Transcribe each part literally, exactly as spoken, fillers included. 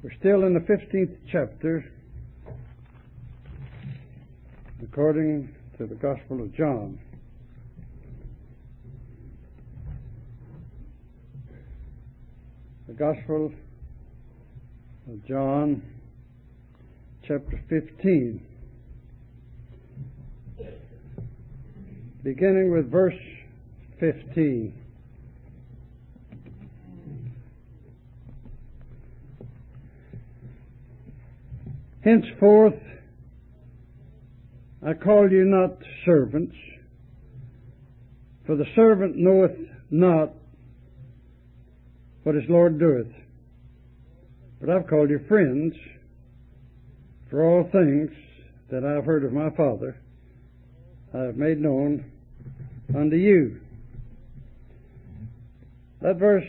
We're still in the fifteenth chapter, according to the Gospel of John. The Gospel of John, chapter fifteen, beginning with verse fifteen. Henceforth I call you not servants, for the servant knoweth not what his Lord doeth. But I've called you friends, for all things that I have heard of my Father I have made known unto you. That verse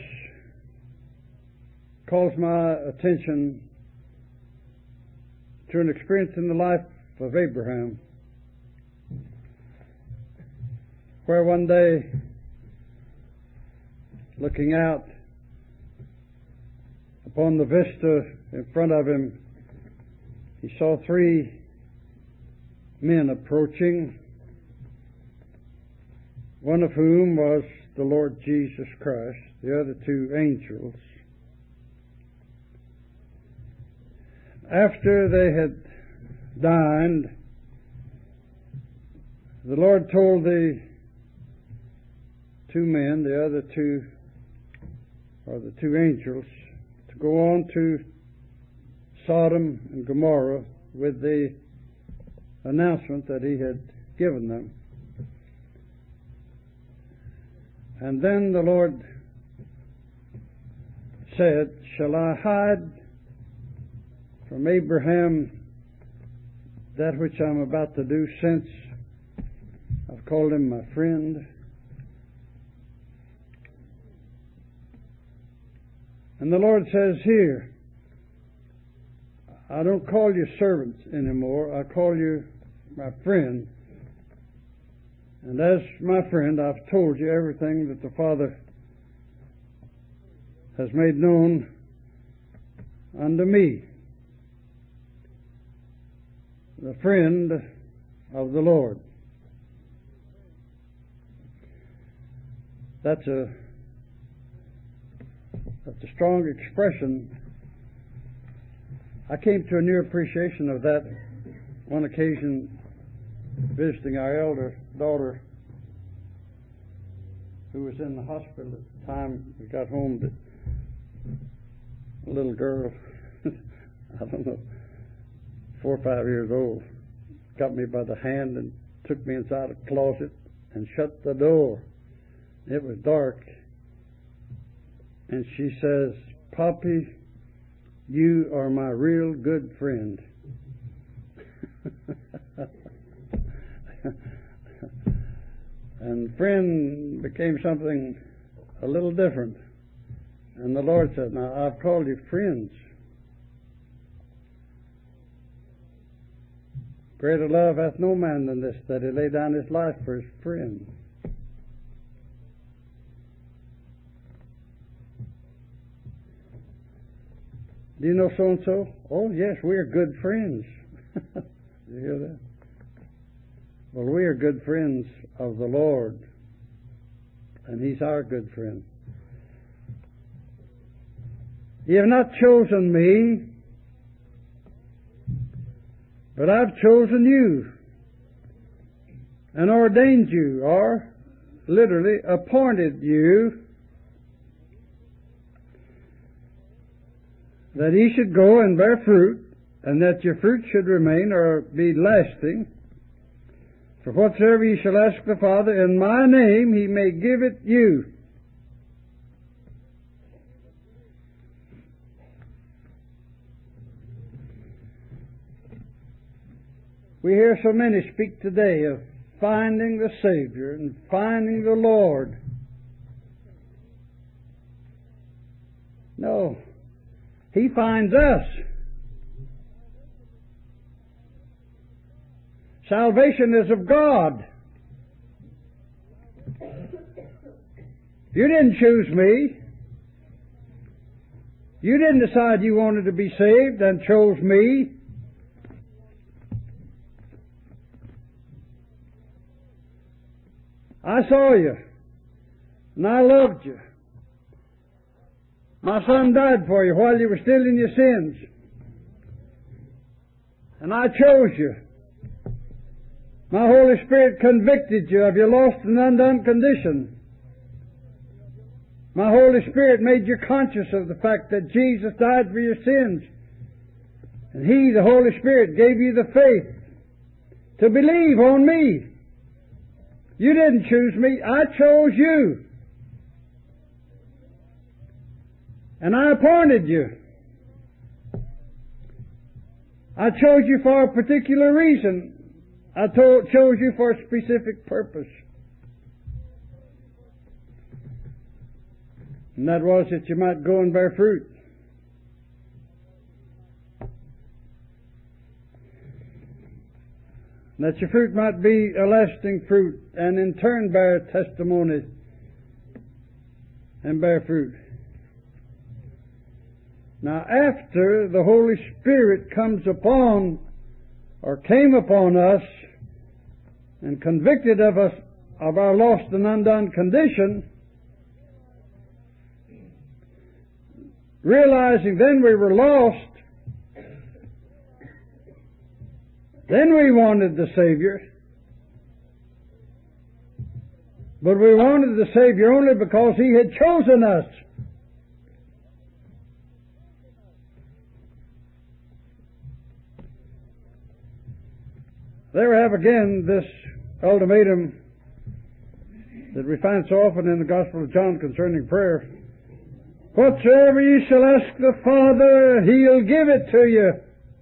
calls my attention to an experience in the life of Abraham, where one day, looking out upon the vista in front of him, he saw three men approaching, one of whom was the Lord Jesus Christ, the other two angels. After they had dined, the Lord told the two men, the other two, or the two angels, to go on to Sodom and Gomorrah with the announcement that he had given them. And then the Lord said, "Shall I hide from Abraham that which I'm about to do, since I've called him my friend?" And the Lord says here, I don't call you servants anymore, I call you my friend. And as my friend, I've told you everything that the Father has made known unto me. The friend of the Lord. That's a that's a strong expression. I came to a new appreciation of that one occasion visiting our elder daughter, who was in the hospital at the time we got home. A little girl, I don't know, four or five years old, got me by the hand and took me inside a closet and shut the door. It was dark. And she says, "Poppy, you are my real good friend." And friend became something a little different. And the Lord said, "Now I've called you friends. Greater love hath no man than this, that he lay down his life for his friend." Do you know so-and-so? Oh, yes, we are good friends. You hear that? Well, we are good friends of the Lord, and He's our good friend. "You have not chosen me, but I've chosen you and ordained you," or literally appointed you, "that ye should go and bear fruit, and that your fruit should remain," or be lasting. "For whatsoever ye shall ask the Father in my name, He may give it you." We hear so many speak today of finding the Savior and finding the Lord. No. He finds us. Salvation is of God. You didn't choose me. You didn't decide you wanted to be saved and chose me. I saw you, and I loved you. My Son died for you while you were still in your sins. And I chose you. My Holy Spirit convicted you of your lost and undone condition. My Holy Spirit made you conscious of the fact that Jesus died for your sins. And He, the Holy Spirit, gave you the faith to believe on me. You didn't choose me. I chose you. And I appointed you. I chose you for a particular reason. I told, chose you for a specific purpose. And that was that you might go and bear fruit. That your fruit might be a lasting fruit, and in turn bear testimony and bear fruit. Now, after the Holy Spirit comes upon, or came upon us, and convicted of us of our lost and undone condition, realizing then we were lost, then we wanted the Savior. But we wanted the Savior only because He had chosen us. There we have again this ultimatum that we find so often in the Gospel of John concerning prayer. Whatsoever ye shall ask the Father, He'll give it to you.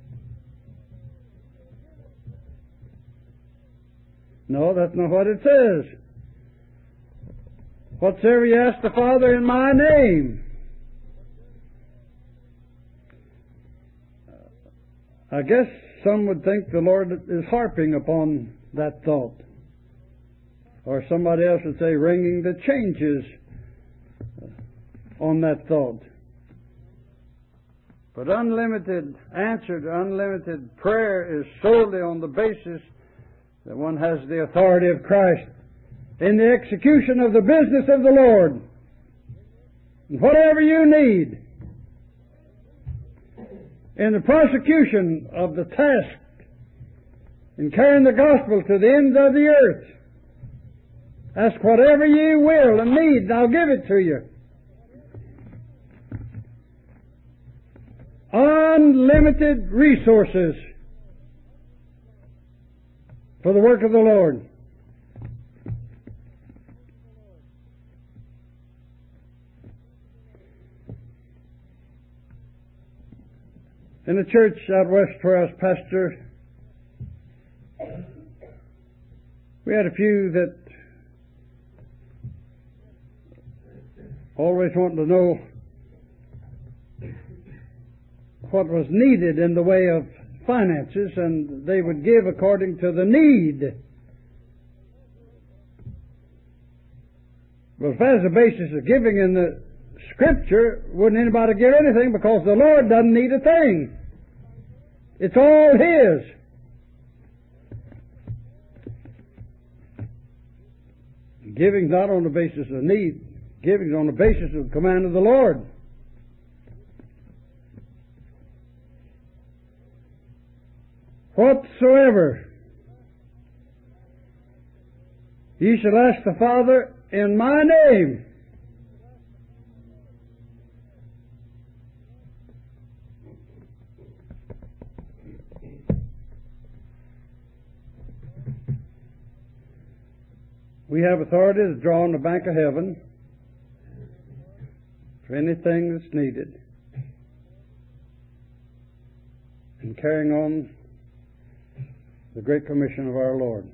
No, that's not what it says. Whatsoever you ask the Father in my name. I guess some would think the Lord is harping upon that thought. Or somebody else would say ringing the changes on that thought. But unlimited answer to unlimited prayer is solely on the basis that one has the authority of Christ in the execution of the business of the Lord. And whatever you need in the prosecution of the task in carrying the gospel to the ends of the earth, ask whatever ye will and need, and I'll give it to you. Unlimited resources for the work of the Lord. In the church out west where I was pastor, we had a few that always wanted to know what was needed in the way of finances, and they would give according to the need. Well, if that's the basis of giving in the Scripture, wouldn't anybody give anything, because the Lord doesn't need a thing. It's all His. Giving's not on the basis of need. Giving's on the basis of the command of the Lord. Whatsoever ye shall ask the Father in my name, we have authority to draw on the bank of heaven for anything that's needed in carrying on the Great Commission of our Lord.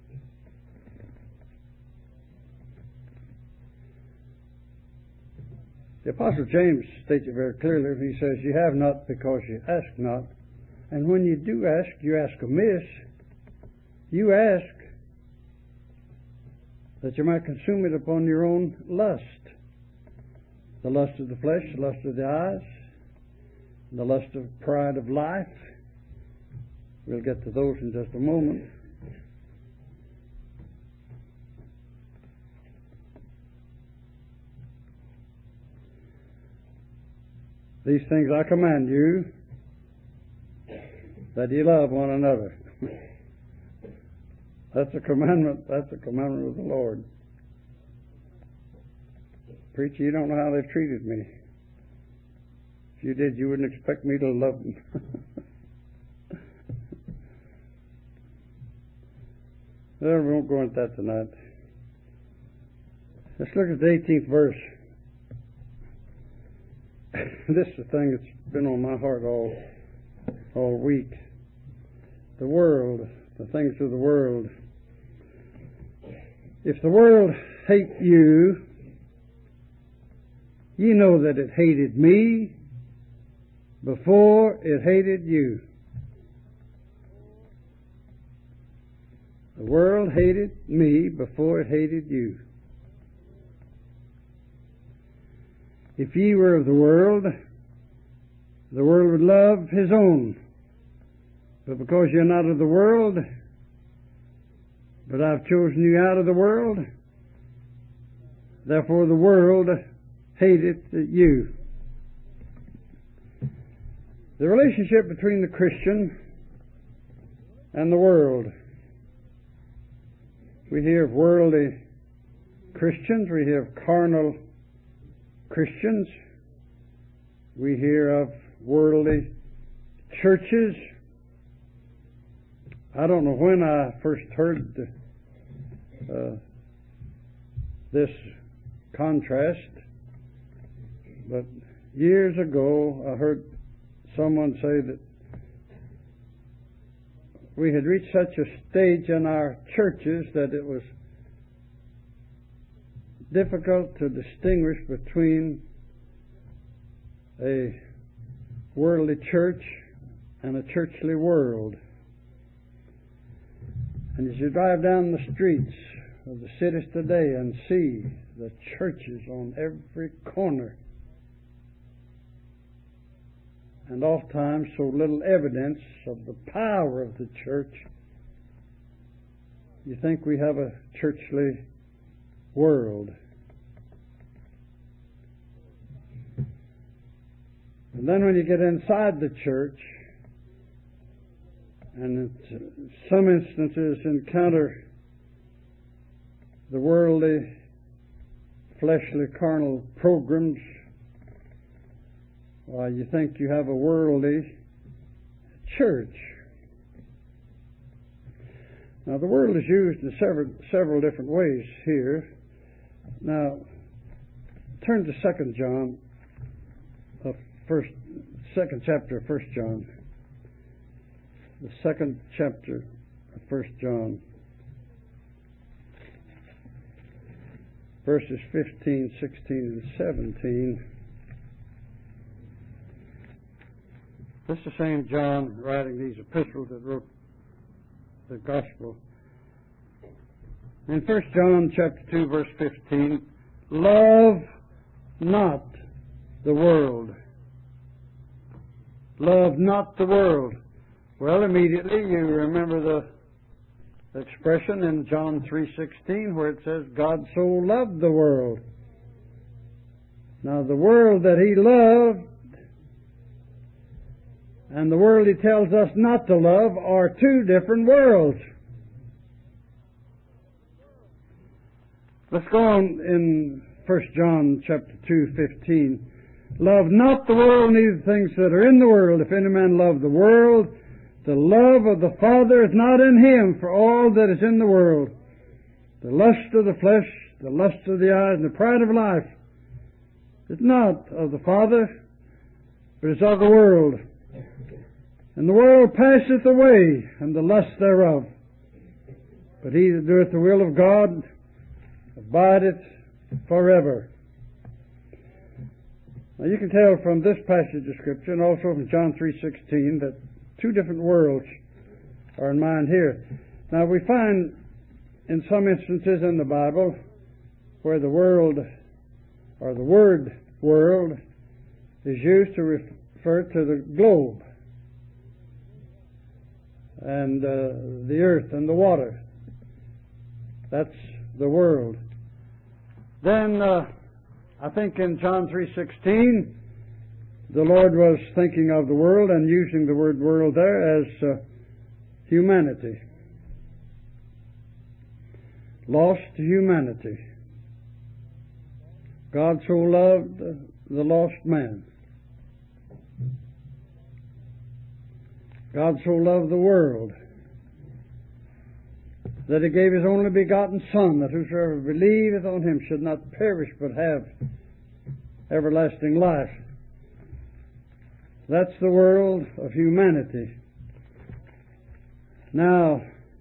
The Apostle James states it very clearly. He says, "You have not because you ask not. And when you do ask, you ask amiss. You ask that you might consume it upon your own lust. The lust of the flesh, the lust of the eyes, the lust of pride of life. We'll get to those in just a moment. These things I command you, that ye love one another. That's a commandment. That's a commandment of the Lord. Preacher, you don't know how they've treated me. If you did, you wouldn't expect me to love them. Well, we won't go into that tonight. Let's look at the eighteenth verse. This is the thing that's been on my heart all all week. The world, the things of the world. If the world hate you, ye know that it hated me before it hated you. The world hated me before it hated you. If ye were of the world, the world would love his own. But because you're not of the world, but I've chosen you out of the world, therefore the world hateth you. The relationship between the Christian and the world. We hear of worldly Christians, we hear of carnal Christians, we hear of worldly churches. I don't know when I first heard uh, this contrast, but years ago I heard someone say that we had reached such a stage in our churches that it was difficult to distinguish between a worldly church and a churchly world. And as you drive down the streets of the cities today and see the churches on every corner, and oftentimes so little evidence of the power of the church, you think we have a churchly world. And then when you get inside the church, and in some instances encounter the worldly, fleshly, carnal programs, why, you think you have a worldly church. Now, the world is used in several, several different ways here. Now, turn to Second John, uh, first, second chapter of First John. The second chapter of First John, verses fifteen, sixteen, and seventeen. This is Saint John writing these epistles that wrote the gospel. In First John chapter two, verse fifteen, love not the world. Love not the world. Well, immediately you remember the expression in John three sixteen where it says, God so loved the world. Now, the world that He loved and the world He tells us not to love are two different worlds. Let's go on in First John chapter two, fifteen. Love not the world, neither the things that are in the world. If any man love the world, the love of the Father is not in him. For all that is in the world, the lust of the flesh, the lust of the eyes, and the pride of life, is not of the Father, but is of the world. And the world passeth away, and the lust thereof. But he that doeth the will of God abideth forever. Now you can tell from this passage of Scripture, and also from John three sixteen, that two different worlds are in mind here. Now we find in some instances in the Bible where the world, or the word world, is used to refer to the globe and uh, the earth and the water. That's the world. Then uh, I think in John three sixteen, the Lord was thinking of the world and using the word world there as uh, humanity. Lost humanity. God so loved the lost man. God so loved the world that He gave His only begotten Son, that whosoever believeth on Him should not perish but have everlasting life. That's the world of humanity. Now,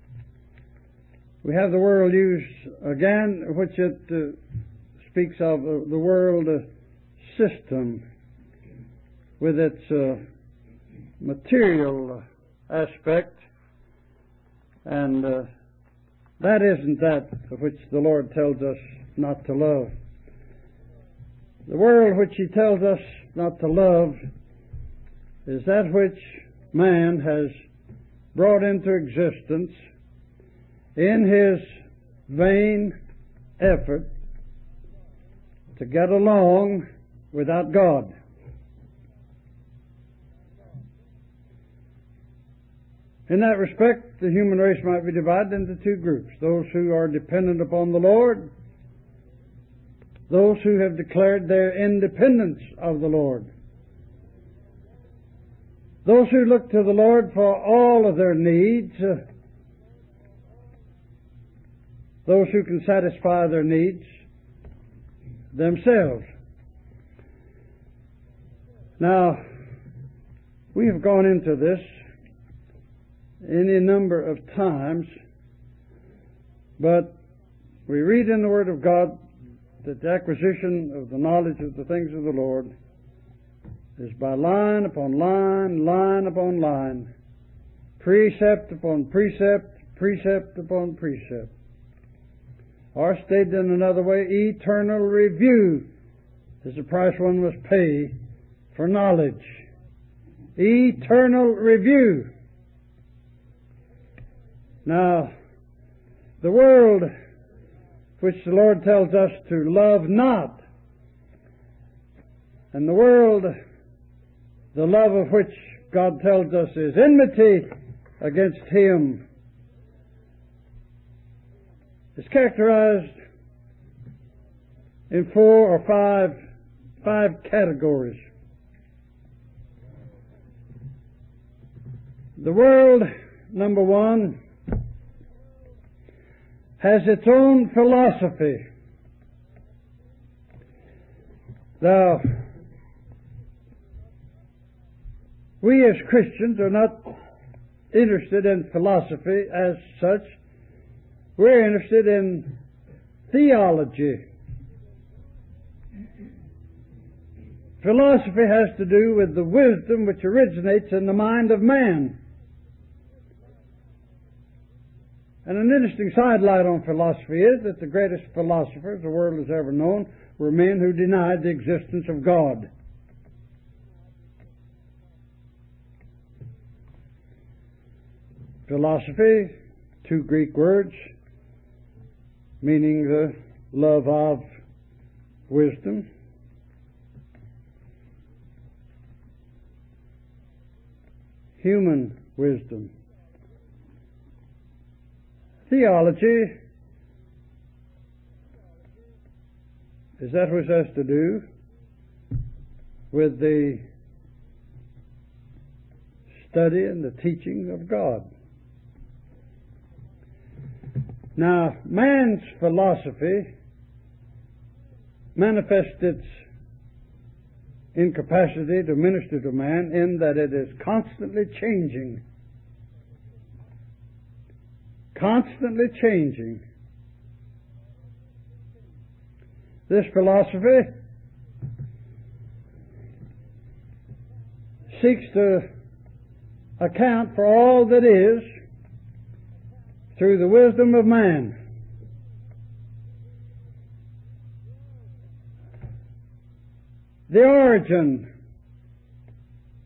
we have the world used again, which it uh, speaks of uh, the world uh, system with its uh, material aspect, and uh, that isn't that which the Lord tells us not to love. The world which He tells us not to love is that which man has brought into existence in his vain effort to get along without God. In that respect, the human race might be divided into two groups: those who are dependent upon the Lord, those who have declared their independence of the Lord. Those who look to the Lord for all of their needs, uh, those who can satisfy their needs themselves. Now, we have gone into this any number of times, but we read in the Word of God that the acquisition of the knowledge of the things of the Lord is by line upon line, line upon line, precept upon precept, precept upon precept. Or stated in another way, eternal review is the price one must pay for knowledge. Eternal review. Now, the world which the Lord tells us to love not, and the world, the love of which God tells us is enmity against Him, is characterized in four or five, five categories. The world, number one, has its own philosophy. Now, we as Christians are not interested in philosophy as such. We're interested in theology. Philosophy has to do with the wisdom which originates in the mind of man. And an interesting sidelight on philosophy is that the greatest philosophers the world has ever known were men who denied the existence of God. Philosophy, two Greek words, meaning the love of wisdom. Human wisdom. Theology is that which has to do with the study and the teaching of God. Now, man's philosophy manifests its incapacity to minister to man in that it is constantly changing. Constantly changing. This philosophy seeks to account for all that is through the wisdom of man. The origin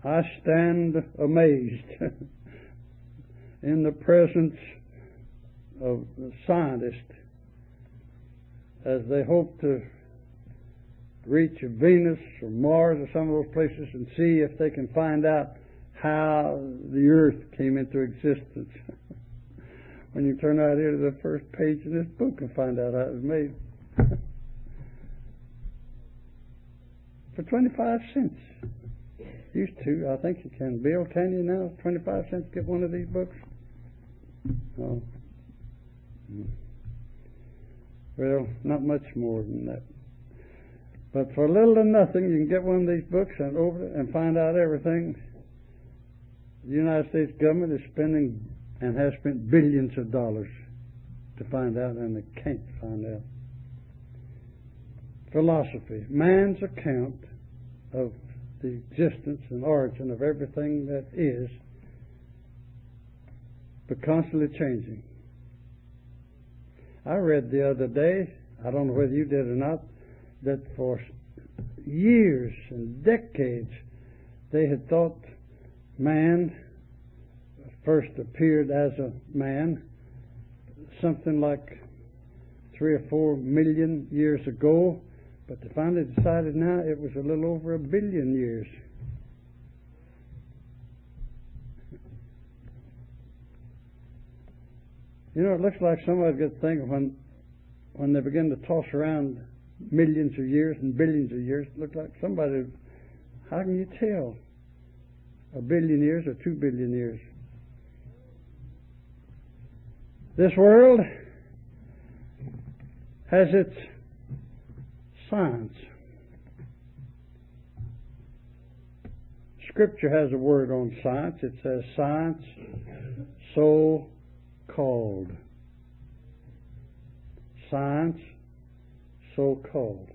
I stand amazed in the presence of scientists as they hope to reach Venus or Mars or some of those places and see if they can find out how the earth came into existence. When you turn out here to the first page of this book and find out how it was made. For twenty-five cents. Used to, I think you can. Bill, can you now? twenty-five cents get one of these books? Oh. Well, not much more than that. But for little or nothing, you can get one of these books and over it and find out everything. The United States government is spending and has spent billions of dollars to find out, and they can't find out. Philosophy, man's account of the existence and origin of everything that is, but constantly changing. I read the other day, I don't know whether you did or not, that for years and decades they had thought man first appeared as a man something like three or four million years ago, but they finally decided now it was a little over a billion years. You know, it looks like somebody gets thinking when when they begin to toss around millions of years and billions of years, it looks like somebody, how can you tell? A billion years or two billion years? This world has its science. Scripture has a word on science. It says science so called. Science so called.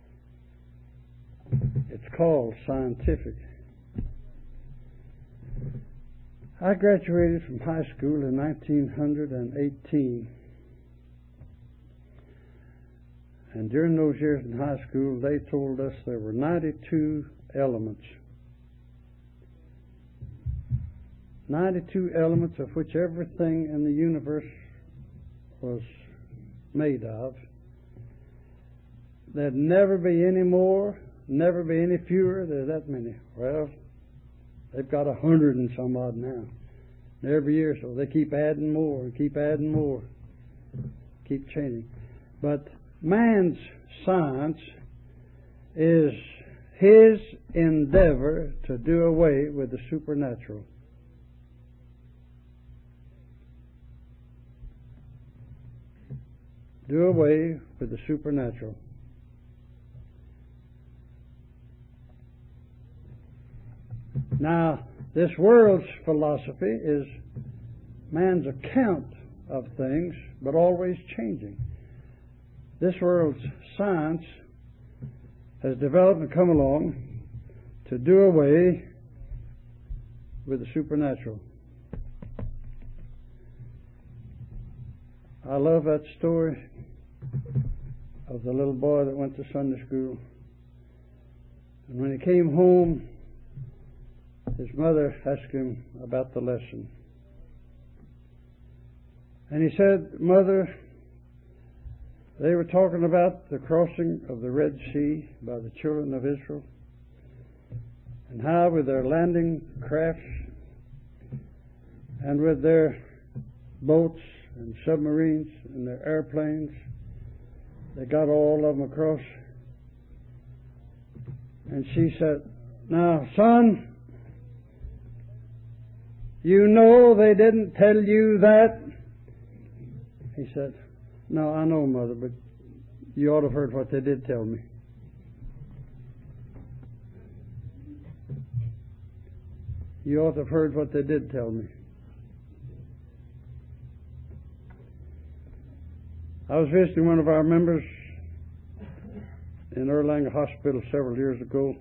It's called scientific. I graduated from high school in nineteen eighteen. And during those years in high school, they told us there were ninety-two elements. ninety-two elements of which everything in the universe was made of. There'd never be any more, never be any fewer. There's that many. Well, they've got a hundred and some odd now. And every year, so they keep adding more and keep adding more. Keep changing. But man's science is his endeavor to do away with the supernatural. Do away with the supernatural. Now, this world's philosophy is man's account of things, but always changing. This world's science has developed and come along to do away with the supernatural. I love that story of the little boy that went to Sunday school. And when he came home, his mother asked him about the lesson. And he said, "Mother, they were talking about the crossing of the Red Sea by the children of Israel, and how with their landing crafts and with their boats and submarines and their airplanes, they got all of them across." And she said, "Now, son, you know they didn't tell you that." He said, "No, I know, Mother, but you ought to have heard what they did tell me." You ought to have heard what they did tell me. I was visiting one of our members in Erlanger Hospital several years ago.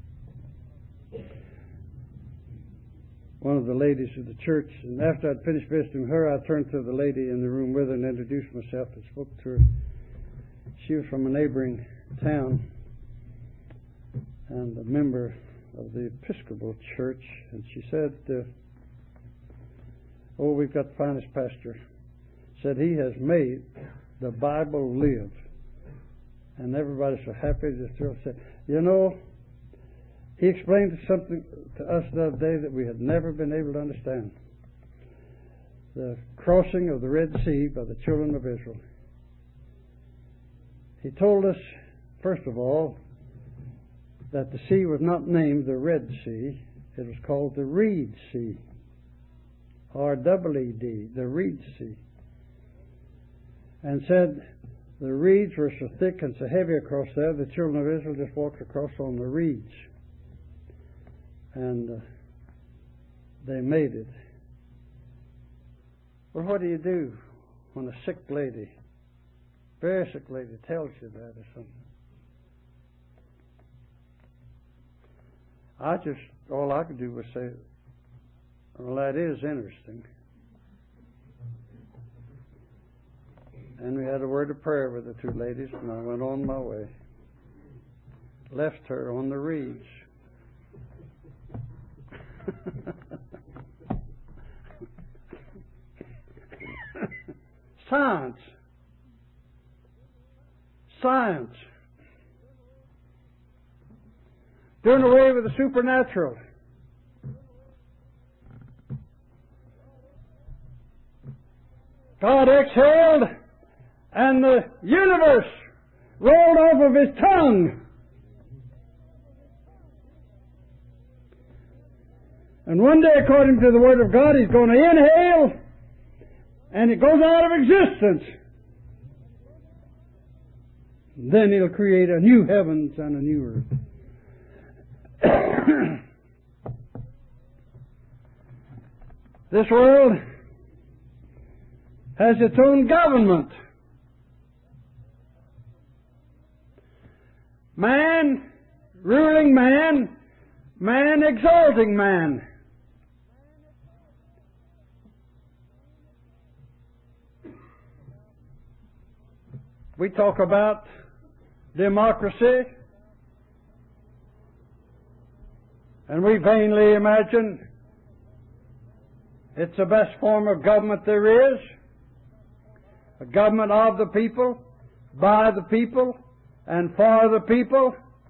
One of the ladies of the church, and after I'd finished visiting her, I turned to the lady in the room with her and introduced myself and spoke to her. She was from a neighboring town and a member of the Episcopal Church, and she said, uh, oh, we've got the finest pastor. Said he has made the Bible live. And everybody's so happy, just thrilled. Said, you know, he explained something to us the other day that we had never been able to understand. The crossing of the Red Sea by the children of Israel. He told us, first of all, that the sea was not named the Red Sea. It was called the Reed Sea. R E E D, the Reed Sea. And said the reeds were so thick and so heavy across there, the children of Israel just walked across on the reeds. And uh, they made it. Well, what do you do when a sick lady, very sick lady, tells you that or something? I just, all I could do was say, well, that is interesting. And we had a word of prayer with the two ladies, and I went on my way. Left her on the reeds. Science. Science. Doing away with the supernatural. God exhaled, and the universe rolled off of His tongue. And one day, according to the Word of God, He's going to inhale, and it goes out of existence. Then He'll create a new heavens and a new earth. This world has its own government. Man ruling man, man exalting man. We talk about democracy, and we vainly imagine it's the best form of government there is. A government of the people, by the people, and for the people.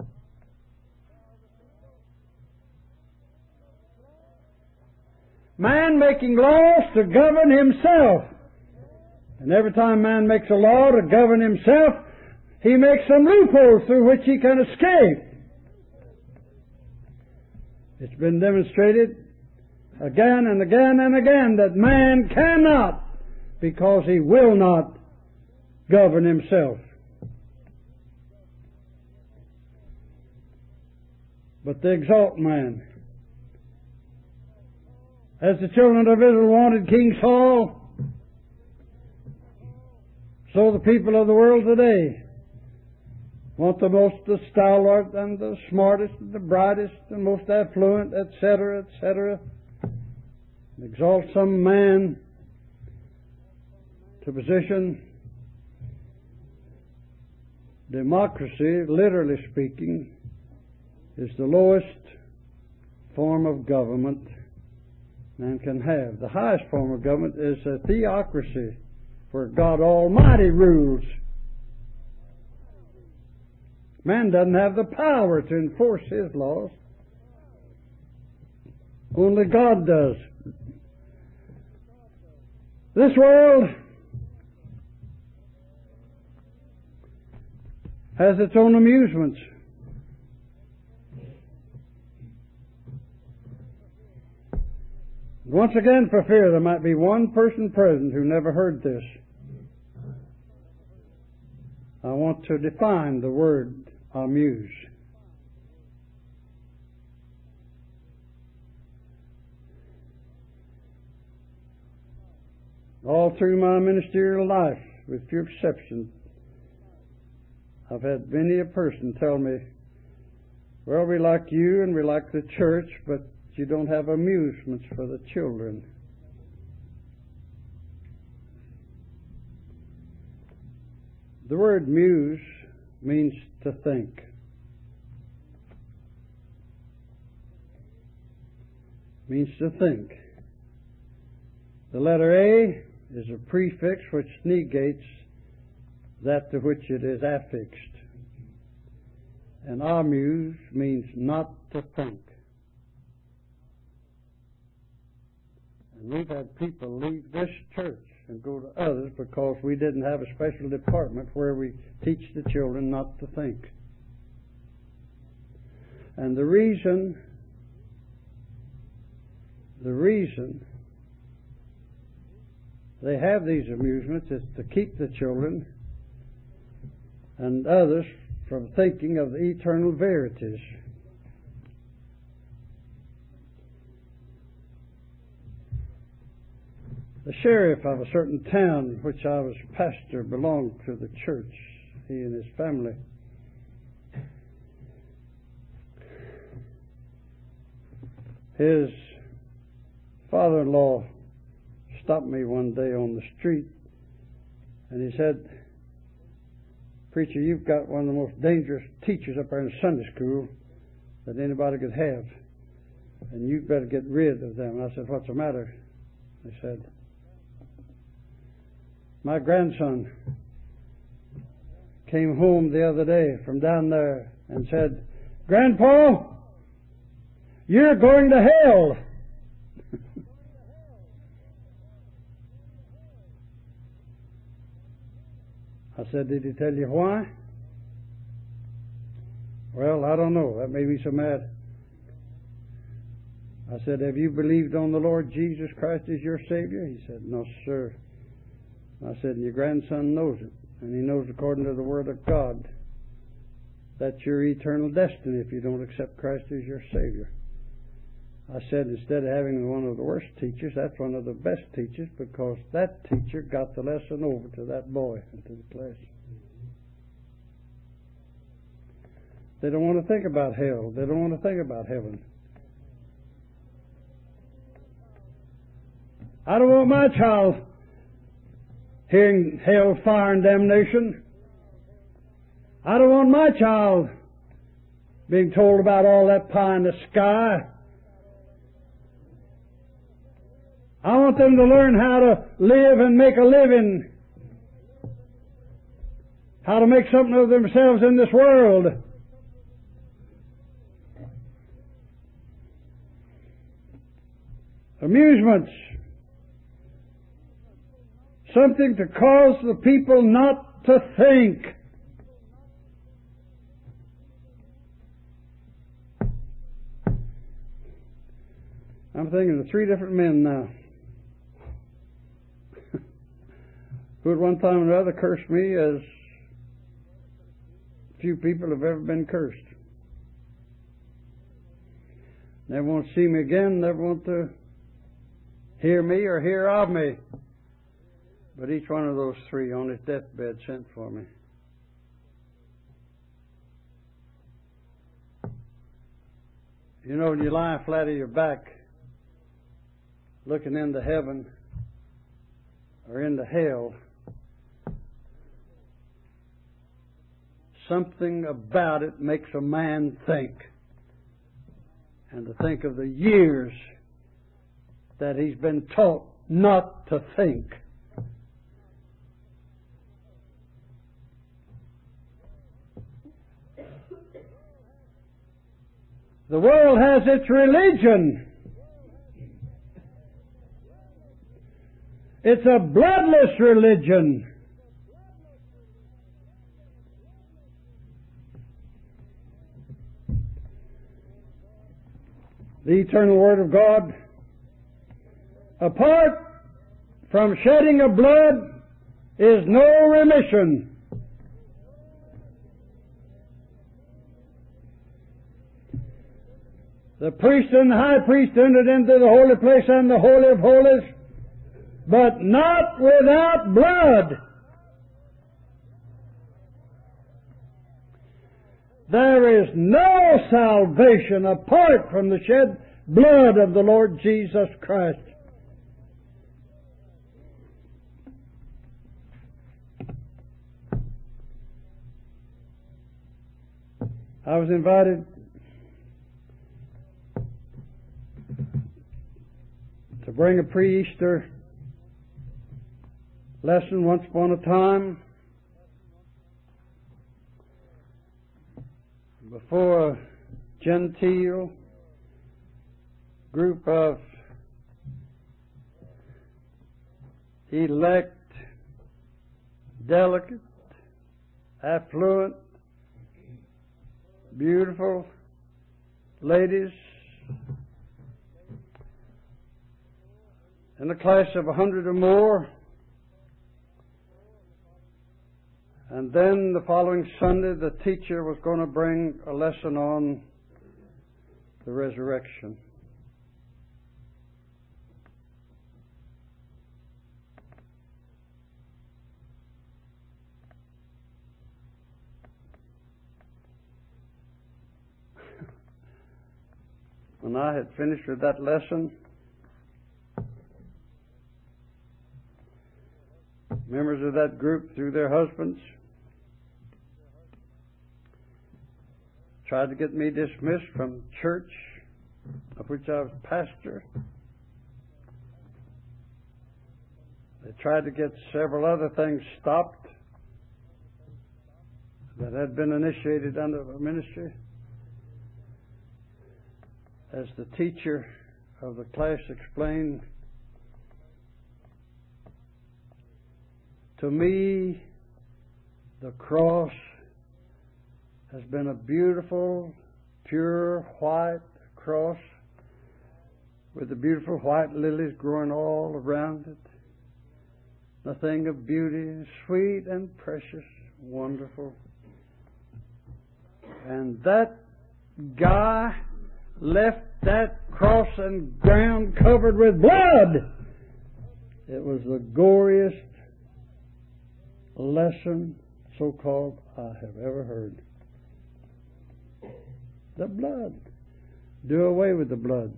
Man making laws to govern himself. And every time man makes a law to govern himself, he makes some loopholes through which he can escape. It's been demonstrated again and again and again that man cannot, because he will not govern himself. But they exalt man. As the children of Israel wanted King Saul, so the people of the world today want the most the stalwart and the smartest and the brightest and most affluent, et cetera, et cetera. Exalt some man to position. Democracy, literally speaking, is the lowest form of government man can have. The highest form of government is a theocracy, where God Almighty rules. Man doesn't have the power to enforce His laws. Only God does. This world has its own amusements. Once again, for fear there might be one person present who never heard this, I want to define the word amuse. All through my ministerial life, with few exceptions, I've had many a person tell me, well, we like you and we like the church, but you don't have amusements for the children. The word muse means to think. means to think. The letter A is a prefix which negates that to which it is affixed. And amuse means not to think. And we've had people leave this church and go to others because we didn't have a special department where we teach the children not to think. And the reason, the reason they have these amusements is to keep the children and others from thinking of the eternal verities. The sheriff of a certain town which I was pastor belonged to the church, he and his family. His father-in-law stopped me one day on the street and he said, "Preacher, you've got one of the most dangerous teachers up there in Sunday school that anybody could have, and you'd better get rid of them." And I said, "What's the matter?" He said, "My grandson came home the other day from down there and said, 'Grandpa, you're going to hell.'" I said, "Did he tell you why?" "Well, I don't know. That made me so mad." I said, "Have you believed on the Lord Jesus Christ as your Savior?" He said, "No, sir." I said, "And your grandson knows it, and he knows according to the Word of God that's your eternal destiny if you don't accept Christ as your Savior." I said, instead of having one of the worst teachers, that's one of the best teachers, because that teacher got the lesson over to that boy and to the class. They don't want to think about hell. They don't want to think about heaven. I don't want my child hearing hell, fire, and damnation. I don't want my child being told about all that pie in the sky. I want them to learn how to live and make a living, how to make something of themselves in this world. Amusements. Something to cause the people not to think. I'm thinking of three different men now who at one time or another cursed me as few people have ever been cursed. Never want to see me again, never want to hear me or hear of me. But each one of those three on his deathbed sent for me. You know, when you lie flat on your back, looking into heaven or into hell, something about it makes a man think. And to think of the years that he's been taught not to think. The world has its religion. It's a bloodless religion. The eternal Word of God, apart from shedding of blood, is no remission. The priest and the high priest entered into the holy place and the holy of holies, but not without blood. There is no salvation apart from the shed blood of the Lord Jesus Christ. I was invited bring a pre-Easter lesson. Once upon a time, before a genteel group of elect, delicate, affluent, beautiful ladies in a class of a hundred or more. And then the following Sunday, the teacher was going to bring a lesson on the resurrection. When I had finished with that lesson, members of that group, through their husbands, tried to get me dismissed from church of which I was pastor. They tried to get several other things stopped that had been initiated under the ministry. As the teacher of the class explained, to me, the cross has been a beautiful, pure white cross with the beautiful white lilies growing all around it. A thing of beauty, sweet and precious, wonderful. And that guy left that cross and ground covered with blood. It was the goriest lesson, so-called, I have ever heard. The blood. Do away with the blood.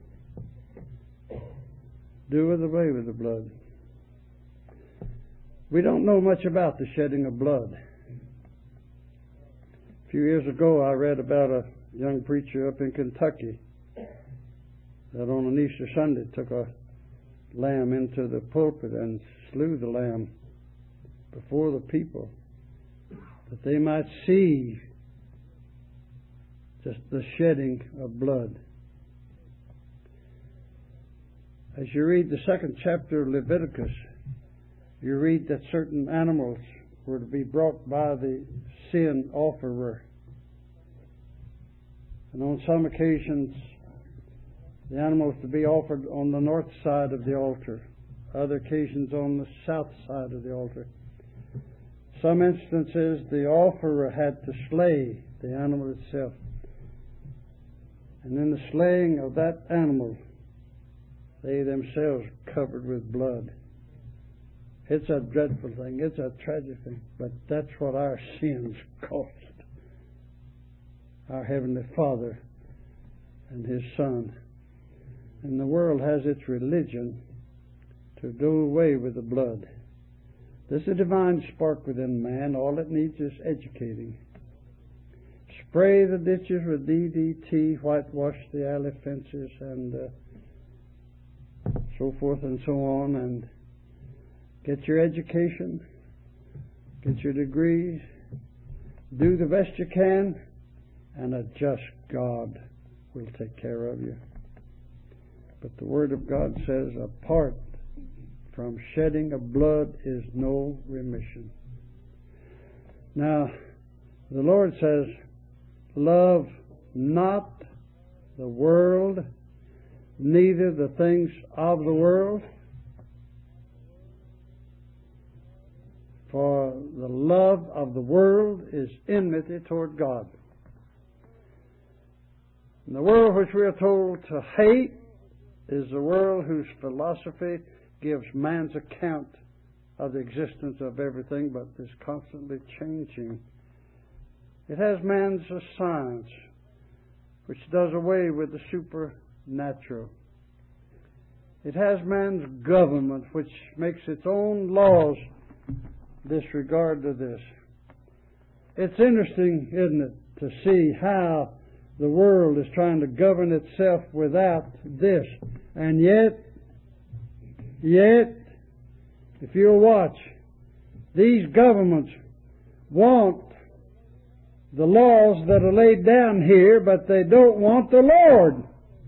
Do away with the blood. We don't know much about the shedding of blood. A few years ago, I read about a young preacher up in Kentucky that on an Easter Sunday took a lamb into the pulpit and slew the lamb before the people, that they might see just the shedding of blood. As you read the second chapter of Leviticus, you read that certain animals were to be brought by the sin offerer. And on some occasions, the animals to be offered on the north side of the altar, other occasions on the south side of the altar. Some instances, the offerer had to slay the animal itself. And in the slaying of that animal, they themselves covered with blood. It's a dreadful thing. It's a tragic thing. But that's what our sins cost our Heavenly Father and His Son. And the world has its religion to do away with the blood. There's a divine spark within man. All it needs is educating. Spray the ditches with D D T, whitewash the alley fences, and uh, so forth and so on, and get your education, get your degrees, do the best you can, and a just God will take care of you. But the Word of God says, apart from shedding of blood is no remission. Now, the Lord says, love not the world, neither the things of the world. For the love of the world is enmity toward God. And the world which we are told to hate is the world whose philosophy gives man's account of the existence of everything, but is constantly changing. It has man's science, which does away with the supernatural. It has man's government, which makes its own laws disregard to this. It's interesting, isn't it, to see how the world is trying to govern itself without this. And yet, Yet, if you'll watch, these governments want the laws that are laid down here, but they don't want the Lord.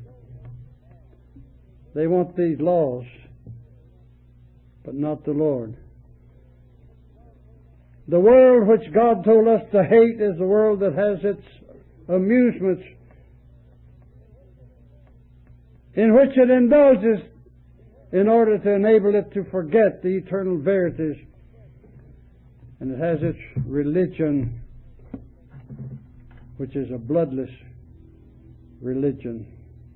They want these laws, but not the Lord. The world which God told us to hate is the world that has its amusements, in which it indulges in order to enable it to forget the eternal verities. And it has its religion, which is a bloodless religion.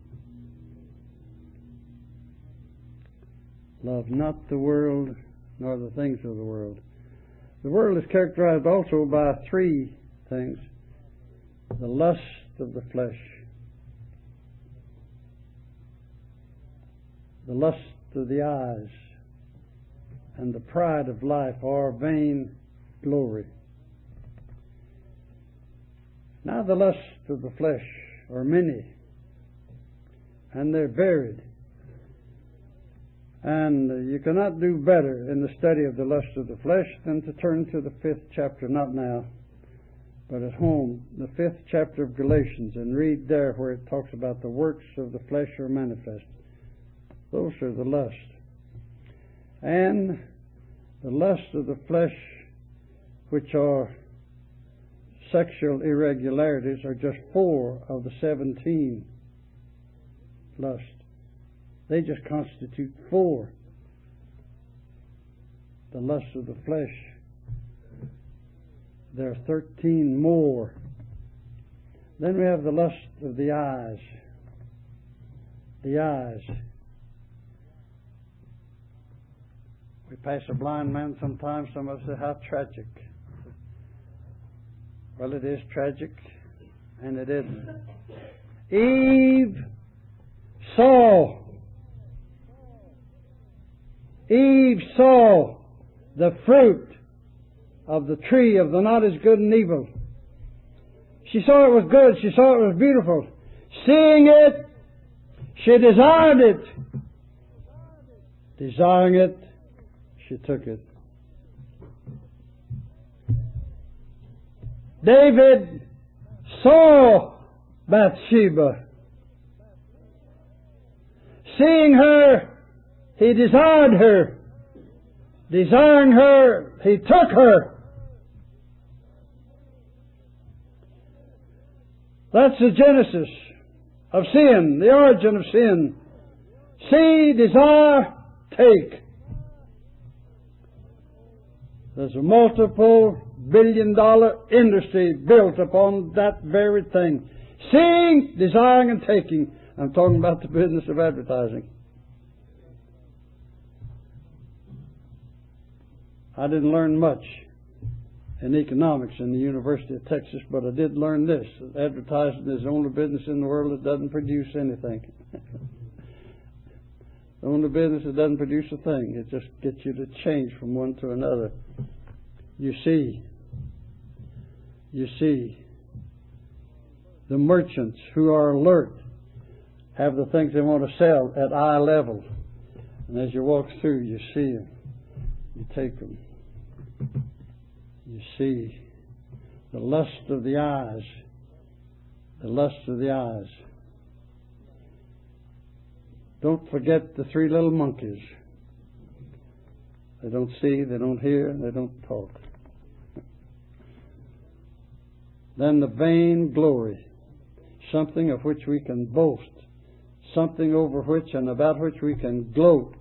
Love not the world, nor the things of the world. The world is characterized also by three things. The lust of the flesh, the lust of the eyes, and the pride of life, or vain glory. Now the lusts of the flesh are many, and they're varied. And you cannot do better in the study of the lust of the flesh than to turn to the fifth chapter, not now, but at home, the fifth chapter of Galatians, and read there where it talks about the works of the flesh are manifest. Those are the lust. And the lust of the flesh, which are sexual irregularities, are just four of the seventeen lusts. They just constitute four. The lust of the flesh. There are thirteen more. Then we have the lust of the eyes. The eyes. We pass a blind man sometimes. Some of us say, how tragic. Well, it is tragic, and it isn't. Eve saw. Eve saw the fruit of the tree of the knowledge of good and evil. She saw it was good. She saw it was beautiful. Seeing it, she desired it. Desiring it, she took it. David saw Bathsheba. Seeing her, he desired her. Desiring her, he took her. That's the genesis of sin, the origin of sin. See, desire, take. There's a multiple billion dollar industry built upon that very thing. Seeing, desiring, and taking. I'm talking about the business of advertising. I didn't learn much in economics in the University of Texas, but I did learn this. Advertising is the only business in the world that doesn't produce anything. The only business that doesn't produce a thing. It just gets you to change from one to another. You see, you see, the merchants who are alert have the things they want to sell at eye level. And as you walk through, you see them. You take them. You see the lust of the eyes. The lust of the eyes. Don't forget the three little monkeys. They don't see, they don't hear, they don't talk. Then the vain glory. Something of which we can boast. Something over which and about which we can gloat.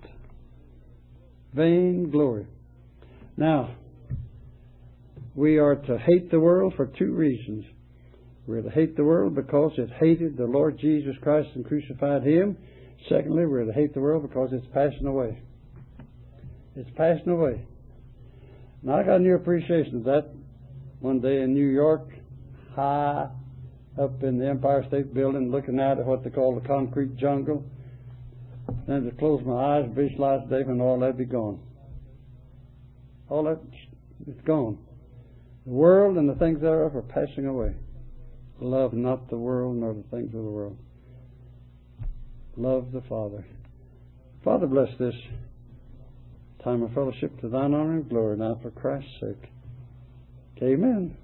Vain glory. Now, we are to hate the world for two reasons. We're to hate the world because it hated the Lord Jesus Christ and crucified Him. Secondly, we're to hate the world because it's passing away. It's passing away. Now, I got a new appreciation of that one day in New York, high up in the Empire State Building, looking out at what they call the concrete jungle. Then to close my eyes, visualize David, and all that be gone. All that, it's gone. The world and the things thereof are passing away. Love not the world nor the things of the world. Love the Father. Father, bless this time of fellowship to thine honor and glory now for Christ's sake. Amen.